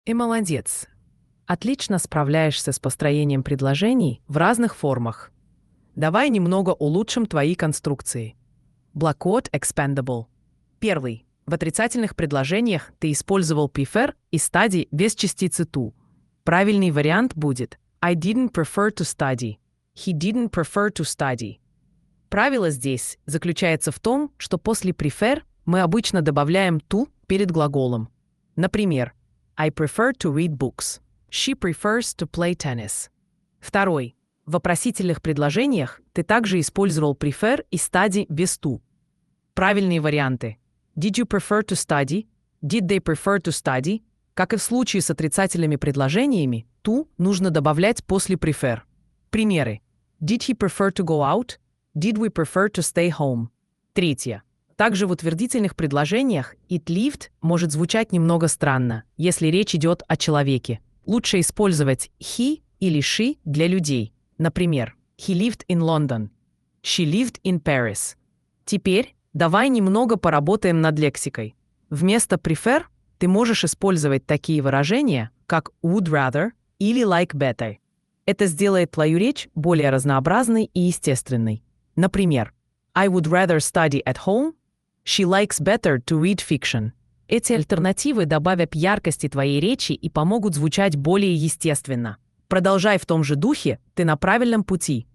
И молодец. Отлично справляешься с построением предложений в разных формах. Давай немного улучшим твои конструкции. Блокнот expandable. Первый. В отрицательных предложениях ты использовал prefer и study без частицы to. Правильный вариант будет I didn't prefer to study. He didn't prefer to study. Правило здесь заключается в том, что после prefer мы обычно добавляем to перед глаголом. Например, I prefer to read books. She prefers to play tennis. Второй. В вопросительных предложениях ты также использовал prefer и study без to. Правильные варианты. Did you prefer to study? Did they prefer to study? Как и в случае с отрицательными предложениями, to нужно добавлять после prefer. Примеры. Did he prefer to go out? Did we prefer to stay home? Третье. Также в утвердительных предложениях it lived может звучать немного странно, если речь идет о человеке. Лучше использовать he или she для людей. Например, he lived in London. She lived in Paris. Теперь давай немного поработаем над лексикой. Вместо prefer ты можешь использовать такие выражения, как would rather или like better. Это сделает твою речь более разнообразной и естественной. Например, I would rather study at home. She likes better to read fiction. Эти альтернативы добавят яркости твоей речи и помогут звучать более естественно. Продолжай в том же духе, ты на правильном пути.